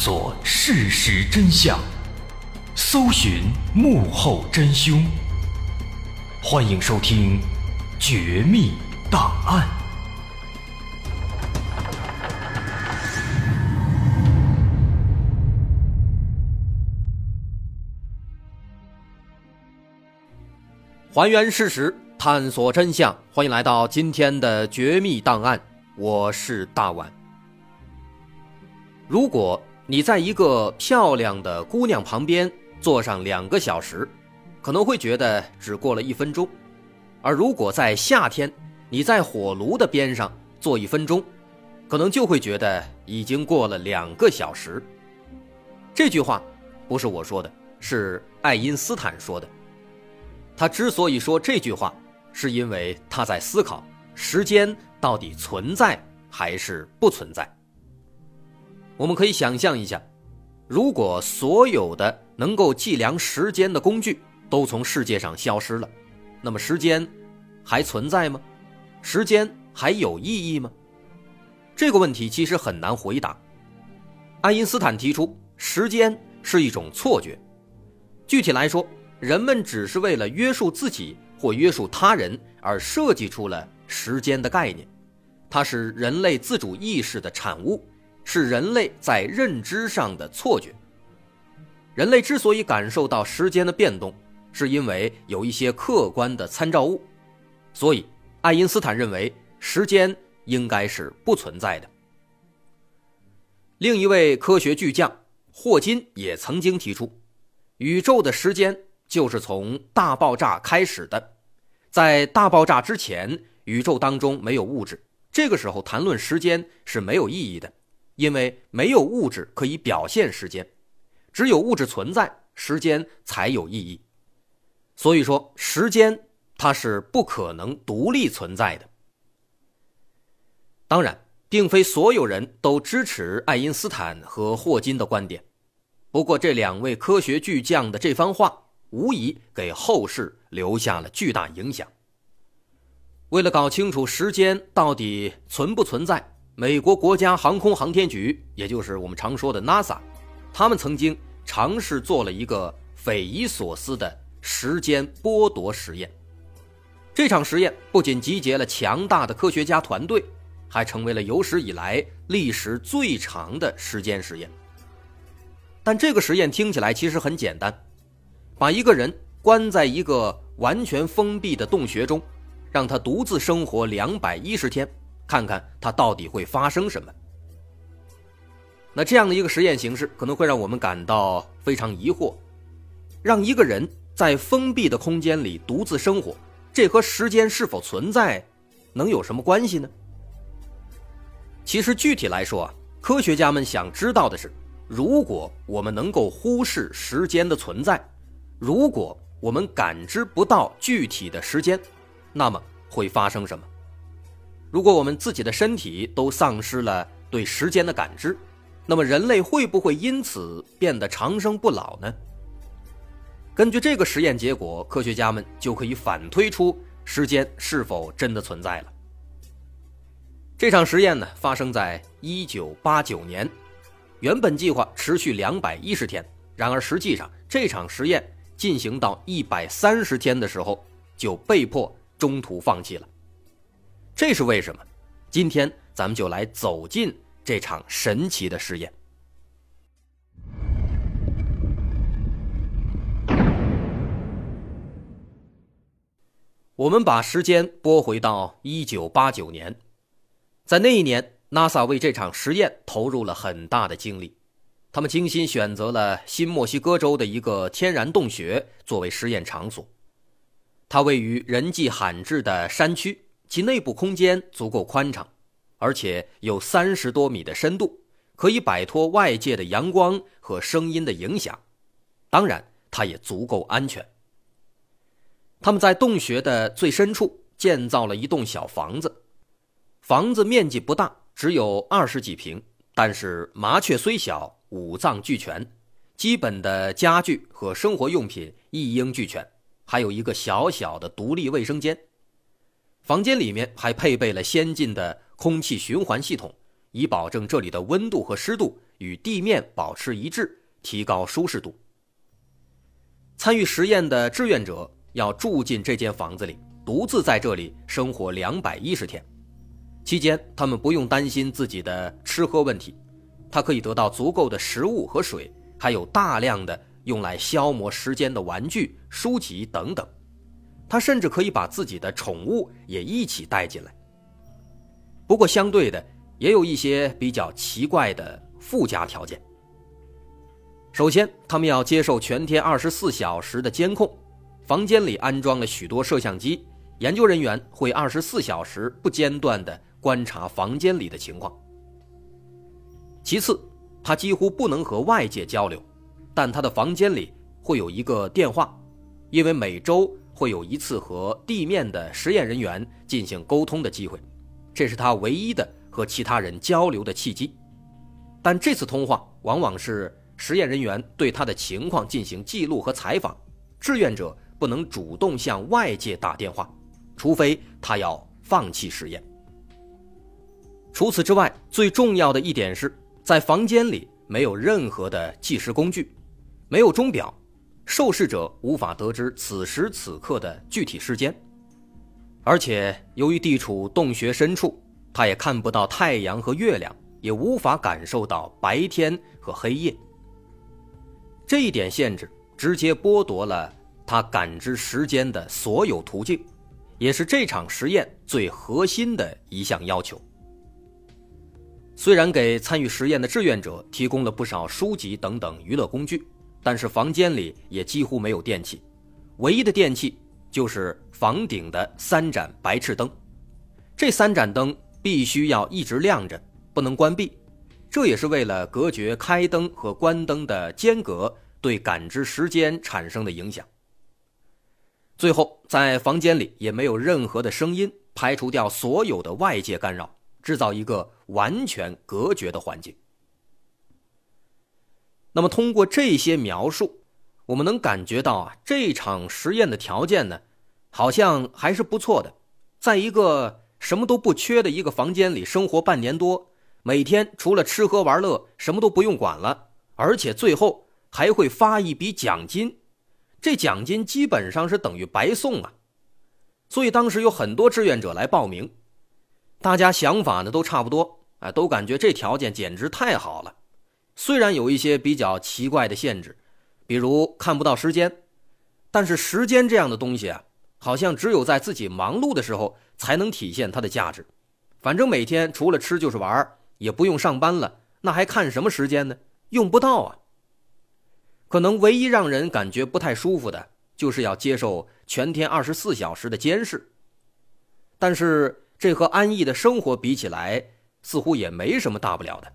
索事实真相，搜寻幕后真凶。欢迎收听《绝密档案》。 还原事实，探索真相，欢迎来到今天的《绝密档案》，我是大碗。如果你在一个漂亮的姑娘旁边坐上2个小时，可能会觉得只过了1分钟；而如果在夏天，你在火炉的边上坐1分钟，可能就会觉得已经过了2个小时。这句话不是我说的，是爱因斯坦说的。他之所以说这句话，是因为他在思考时间到底存在还是不存在。我们可以想象一下，如果所有的能够计量时间的工具都从世界上消失了，那么时间还存在吗？时间还有意义吗？这个问题其实很难回答。爱因斯坦提出，时间是一种错觉。具体来说，人们只是为了约束自己或约束他人而设计出了时间的概念，它是人类自主意识的产物，是人类在认知上的错觉。人类之所以感受到时间的变动，是因为有一些客观的参照物，所以爱因斯坦认为时间应该是不存在的。另一位科学巨匠霍金也曾经提出，宇宙的时间就是从大爆炸开始的，在大爆炸之前，宇宙当中没有物质，这个时候谈论时间是没有意义的，因为没有物质可以表现时间，只有物质存在，时间才有意义。所以说，时间它是不可能独立存在的。当然，并非所有人都支持爱因斯坦和霍金的观点，不过这2位科学巨匠的这番话无疑给后世留下了巨大影响。为了搞清楚时间到底存不存在，美国国家航空航天局，也就是我们常说的 NASA， 他们曾经尝试做了一个匪夷所思的时间剥夺实验。这场实验不仅集结了强大的科学家团队，还成为了有史以来历时最长的时间实验。但这个实验听起来其实很简单，把一个人关在一个完全封闭的洞穴中，让他独自生活210天，看看他到底会发生什么。那这样的一个实验形式可能会让我们感到非常疑惑，让一个人在封闭的空间里独自生活，这和时间是否存在能有什么关系呢？其实具体来说啊，科学家们想知道的是，如果我们能够忽视时间的存在，如果我们感知不到具体的时间，那么会发生什么？如果我们自己的身体都丧失了对时间的感知，那么人类会不会因此变得长生不老呢？根据这个实验结果，科学家们就可以反推出时间是否真的存在了。这场实验呢，发生在1989年，原本计划持续210天，然而实际上这场实验进行到130天的时候，就被迫中途放弃了。这是为什么？今天咱们就来走进这场神奇的实验。我们把时间拨回到1989年，在那一年 NASA 为这场实验投入了很大的精力，他们精心选择了新墨西哥州的一个天然洞穴作为实验场所。它位于人迹罕至的山区，其内部空间足够宽敞，而且有30多米的深度，可以摆脱外界的阳光和声音的影响。当然，它也足够安全。他们在洞穴的最深处建造了一栋小房子，房子面积不大，只有20几平，但是麻雀虽小，五脏俱全，基本的家具和生活用品一应俱全，还有一个小小的独立卫生间。房间里面还配备了先进的空气循环系统，以保证这里的温度和湿度与地面保持一致，提高舒适度。参与实验的志愿者要住进这间房子里，独自在这里生活210天。期间他们不用担心自己的吃喝问题，他可以得到足够的食物和水，还有大量的用来消磨时间的玩具、书籍等等。他甚至可以把自己的宠物也一起带进来。不过相对的，也有一些比较奇怪的附加条件。首先，他们要接受全天24小时的监控，房间里安装了许多摄像机，研究人员会24小时不间断地观察房间里的情况。其次，他几乎不能和外界交流，但他的房间里会有一个电话，因为每周会有一次和地面的实验人员进行沟通的机会，这是他唯一的和其他人交流的契机。但这次通话往往是实验人员对他的情况进行记录和采访，志愿者不能主动向外界打电话，除非他要放弃实验。除此之外，最重要的一点是，在房间里没有任何的计时工具，没有钟表，受试者无法得知此时此刻的具体时间。而且由于地处洞穴深处，他也看不到太阳和月亮，也无法感受到白天和黑夜。这一点限制直接剥夺了他感知时间的所有途径，也是这场实验最核心的一项要求。虽然给参与实验的志愿者提供了不少书籍等等娱乐工具，但是房间里也几乎没有电器，唯一的电器就是房顶的3盏白炽灯。这3盏灯必须要一直亮着，不能关闭，这也是为了隔绝开灯和关灯的间隔对感知时间产生的影响。最后，在房间里也没有任何的声音，排除掉所有的外界干扰，制造一个完全隔绝的环境。那么通过这些描述，我们能感觉到这场实验的条件呢，好像还是不错的。在一个什么都不缺的一个房间里生活半年多，每天除了吃喝玩乐什么都不用管了，而且最后还会发一笔奖金，这奖金基本上是等于白送啊。所以当时有很多志愿者来报名，大家想法呢都差不多，都感觉这条件简直太好了。虽然有一些比较奇怪的限制，比如看不到时间，但是时间这样的东西好像只有在自己忙碌的时候才能体现它的价值。反正每天除了吃就是玩，也不用上班了，那还看什么时间呢？用不到啊。可能唯一让人感觉不太舒服的，就是要接受全天24小时的监视。但是这和安逸的生活比起来，似乎也没什么大不了的。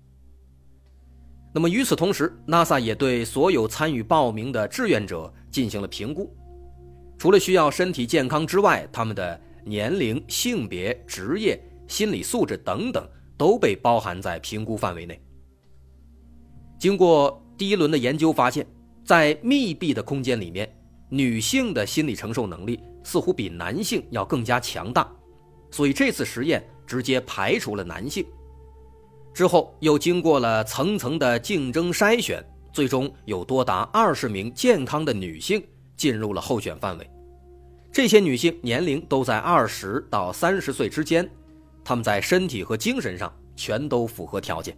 那么与此同时， NASA 也对所有参与报名的志愿者进行了评估，除了需要身体健康之外，他们的年龄、性别、职业、心理素质等等都被包含在评估范围内。经过第一轮的研究发现，在密闭的空间里面，女性的心理承受能力似乎比男性要更加强大，所以这次实验直接排除了男性。之后又经过了层层的竞争筛选，最终有多达20名健康的女性进入了候选范围。这些女性年龄都在20到30岁之间，她们在身体和精神上全都符合条件。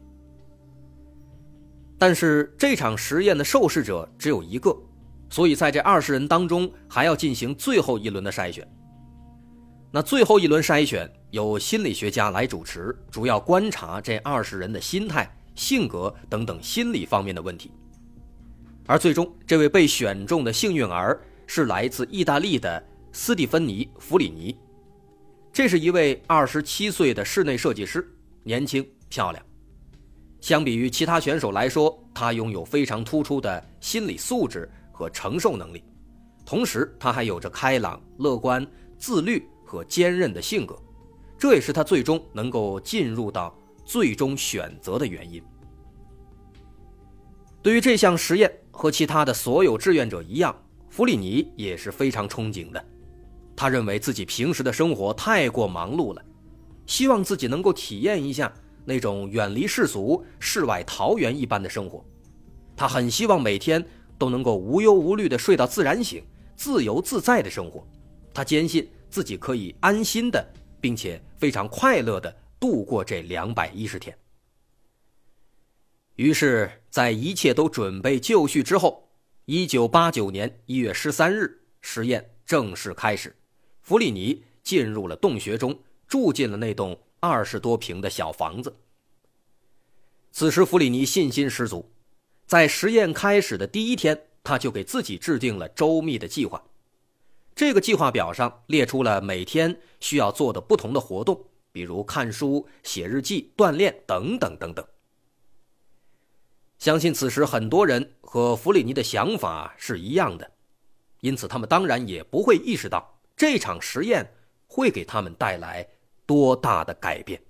但是这场实验的受试者只有一个，所以在这20人当中还要进行最后一轮的筛选。那最后一轮筛选由心理学家来主持，主要观察这20人的心态、性格等等心理方面的问题。而最终这位被选中的幸运儿是来自意大利的斯蒂芬妮·弗里尼，这是一位27岁的室内设计师，年轻漂亮。相比于其他选手来说，他拥有非常突出的心理素质和承受能力，同时他还有着开朗、乐观、自律和坚韧的性格，这也是他最终能够进入到最终选择的原因。对于这项实验，和其他的所有志愿者一样，弗里尼也是非常憧憬的。他认为自己平时的生活太过忙碌了，希望自己能够体验一下那种远离世俗、世外桃源一般的生活。他很希望每天都能够无忧无虑地睡到自然醒，自由自在的生活。他坚信自己可以安心的并且非常快乐地度过这210天。于是在一切都准备就绪之后，1989年1月13日，实验正式开始。弗里尼进入了洞穴中，住进了那栋20多平的小房子。此时弗里尼信心十足，在实验开始的第一天，他就给自己制定了周密的计划。这个计划表上列出了每天需要做的不同的活动，比如看书、写日记、锻炼等等等等。相信此时很多人和弗里尼的想法是一样的，因此他们当然也不会意识到这场实验会给他们带来多大的改变。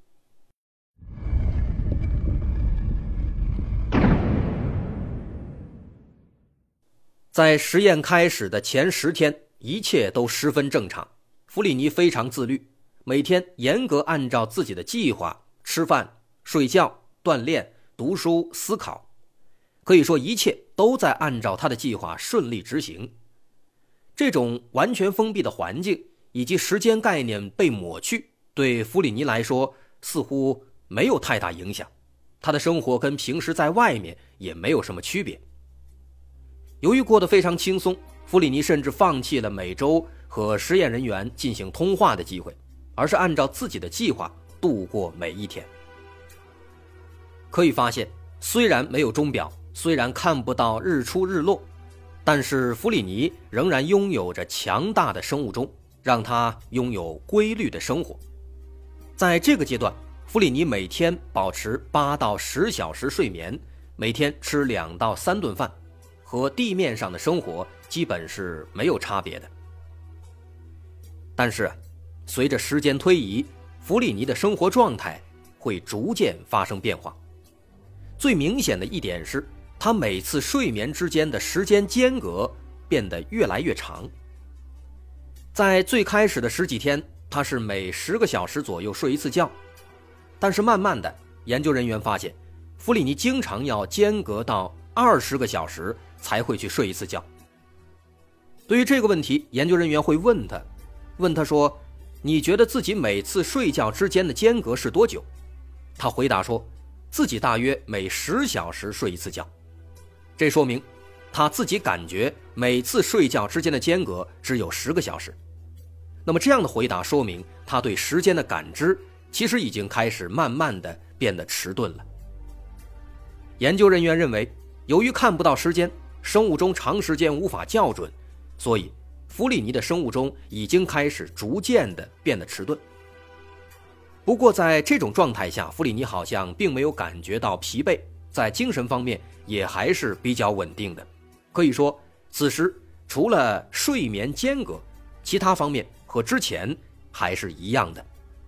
在实验开始的前10天，一切都十分正常。弗里尼非常自律，每天严格按照自己的计划吃饭、睡觉、锻炼、读书、思考，可以说一切都在按照他的计划顺利执行。这种完全封闭的环境以及时间概念被抹去，对弗里尼来说似乎没有太大影响，他的生活跟平时在外面也没有什么区别。由于过得非常轻松，弗里尼甚至放弃了每周和实验人员进行通话的机会，而是按照自己的计划度过每一天。可以发现，虽然没有钟表，虽然看不到日出日落，但是弗里尼仍然拥有着强大的生物钟，让他拥有规律的生活。在这个阶段，弗里尼每天保持8到10小时睡眠，每天吃2到3顿饭，和地面上的生活基本是没有差别的。但是随着时间推移，弗里尼的生活状态会逐渐发生变化。最明显的一点是，他每次睡眠之间的时间间隔变得越来越长。在最开始的10几天，他是每10个小时左右睡一次觉，但是慢慢的，研究人员发现，弗里尼经常要间隔到20个小时才会去睡一次觉。对于这个问题，研究人员会问他说，你觉得自己每次睡觉之间的间隔是多久？他回答说，自己大约每10小时睡一次觉。这说明他自己感觉每次睡觉之间的间隔只有10个小时。那么这样的回答说明他对时间的感知其实已经开始慢慢的变得迟钝了。研究人员认为，由于看不到时间，生物钟长时间无法校准，所以弗里尼的生物钟已经开始逐渐的变得迟钝。不过在这种状态下，弗里尼好像并没有感觉到疲惫，在精神方面也还是比较稳定的。可以说，此时除了睡眠间隔，其他方面和之前还是一样的。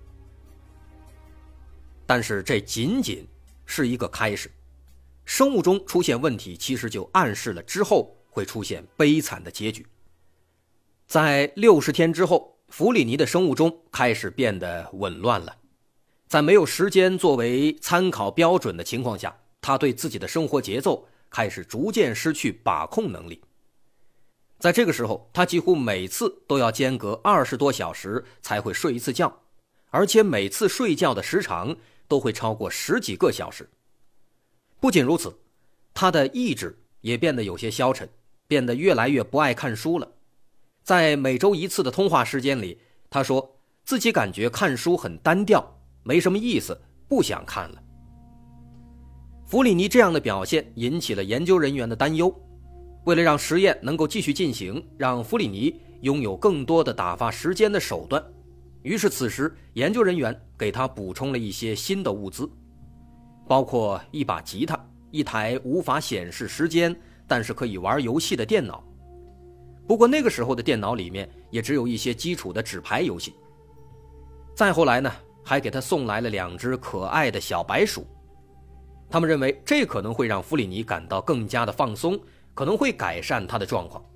但是这仅仅是一个开始，生物钟出现问题其实就暗示了之后会出现悲惨的结局。在60天之后，弗里尼的生物钟开始变得紊乱了。在没有时间作为参考标准的情况下，他对自己的生活节奏开始逐渐失去把控能力。在这个时候，他几乎每次都要间隔20多小时才会睡一次觉，而且每次睡觉的时长都会超过10几个小时。不仅如此，他的意志也变得有些消沉，变得越来越不爱看书了。在每周1次的通话时间里，他说自己感觉看书很单调，没什么意思，不想看了。弗里尼这样的表现引起了研究人员的担忧。为了让实验能够继续进行，让弗里尼拥有更多的打发时间的手段，于是此时研究人员给他补充了一些新的物资，包括一把吉他，一台无法显示时间但是可以玩游戏的电脑。不过那个时候的电脑里面也只有一些基础的纸牌游戏。再后来呢，还给他送来了2只可爱的小白鼠。他们认为这可能会让弗里尼感到更加的放松，可能会改善他的状况。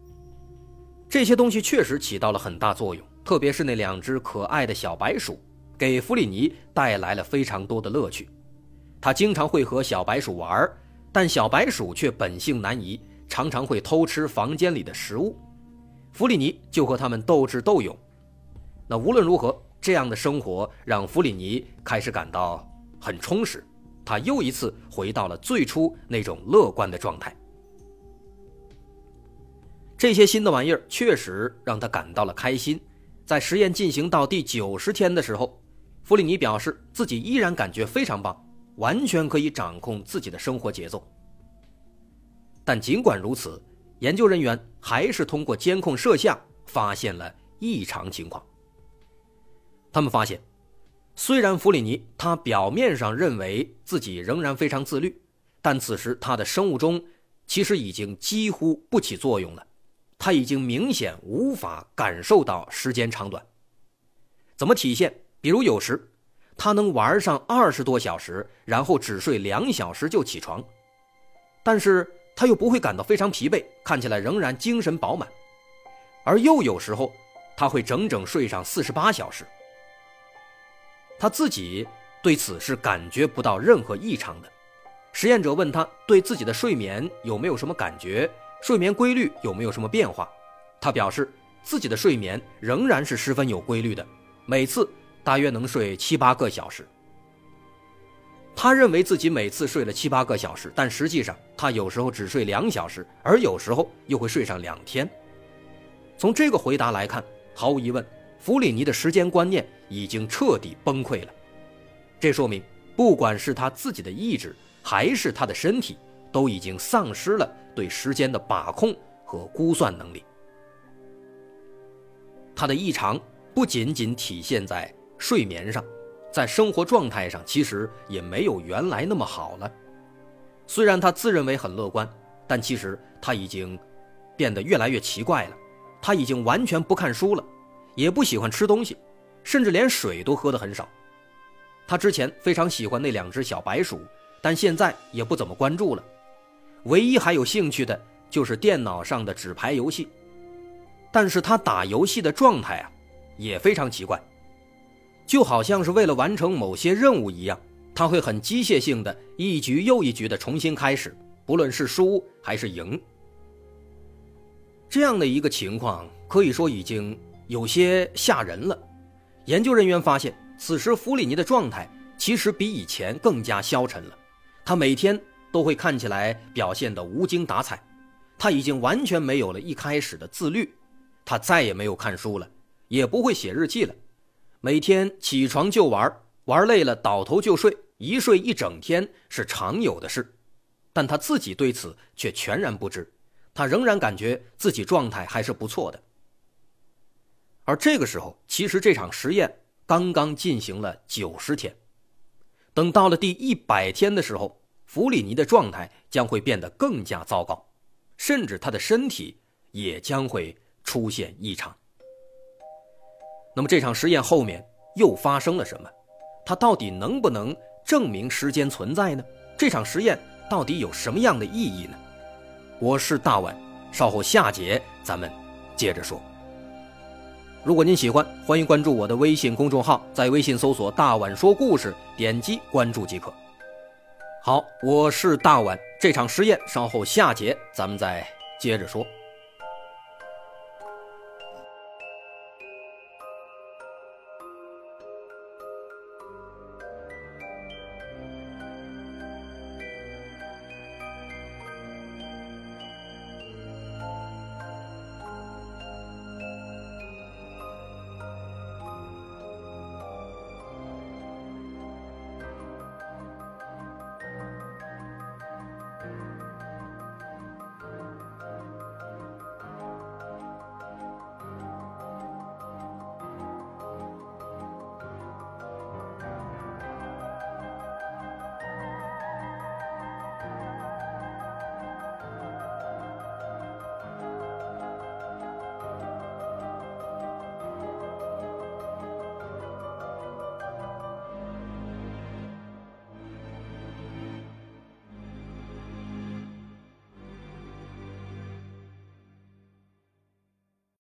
这些东西确实起到了很大作用，特别是那2只可爱的小白鼠， 给弗里尼带来了非常多的乐趣。他经常会和小白鼠玩，但小白鼠却本性难移，常常会偷吃房间里的食物。弗里尼就和他们斗智斗勇。那无论如何，这样的生活让弗里尼开始感到很充实，他又一次回到了最初那种乐观的状态。这些新的玩意儿确实让他感到了开心。在实验进行到第90天的时候，弗里尼表示自己依然感觉非常棒，完全可以掌控自己的生活节奏。但尽管如此，研究人员还是通过监控摄像发现了异常情况。他们发现，虽然弗里尼他表面上认为自己仍然非常自律，但此时他的生物钟其实已经几乎不起作用了，他已经明显无法感受到时间长短。怎么体现？比如有时他能玩上20多小时，然后只睡2小时就起床，但是他又不会感到非常疲惫，看起来仍然精神饱满。而又有时候他会整整睡上48小时。他自己对此是感觉不到任何异常的。实验者问他对自己的睡眠有没有什么感觉，睡眠规律有没有什么变化。他表示自己的睡眠仍然是十分有规律的，每次大约能睡7、8个小时。他认为自己每次睡了7、8个小时，但实际上他有时候只睡2小时，而有时候又会睡上2天。从这个回答来看，毫无疑问，弗里尼的时间观念已经彻底崩溃了。这说明不管是他自己的意志还是他的身体，都已经丧失了对时间的把控和估算能力。他的异常不仅仅体现在睡眠上，在生活状态上其实也没有原来那么好了。虽然他自认为很乐观，但其实他已经变得越来越奇怪了。他已经完全不看书了，也不喜欢吃东西，甚至连水都喝得很少。他之前非常喜欢那2只小白鼠，但现在也不怎么关注了。唯一还有兴趣的就是电脑上的纸牌游戏。但是他打游戏的状态也非常奇怪，就好像是为了完成某些任务一样，他会很机械性的一局又一局的重新开始，不论是输还是赢。这样的一个情况可以说已经有些吓人了。研究人员发现，此时弗里尼的状态其实比以前更加消沉了，他每天都会看起来表现得无精打采，他已经完全没有了一开始的自律，他再也没有看书了，也不会写日记了，每天起床就玩，玩累了倒头就睡，一睡一整天是常有的事。但他自己对此却全然不知，他仍然感觉自己状态还是不错的。而这个时候，其实这场实验刚刚进行了90天，等到了第100天的时候，弗里尼的状态将会变得更加糟糕，甚至他的身体也将会出现异常。那么这场实验后面又发生了什么？它到底能不能证明时间存在呢？这场实验到底有什么样的意义呢？我是大碗，稍后下节咱们接着说。如果您喜欢，欢迎关注我的微信公众号，在微信搜索大碗说故事，点击关注即可。好，我是大碗，这场实验稍后下节咱们再接着说。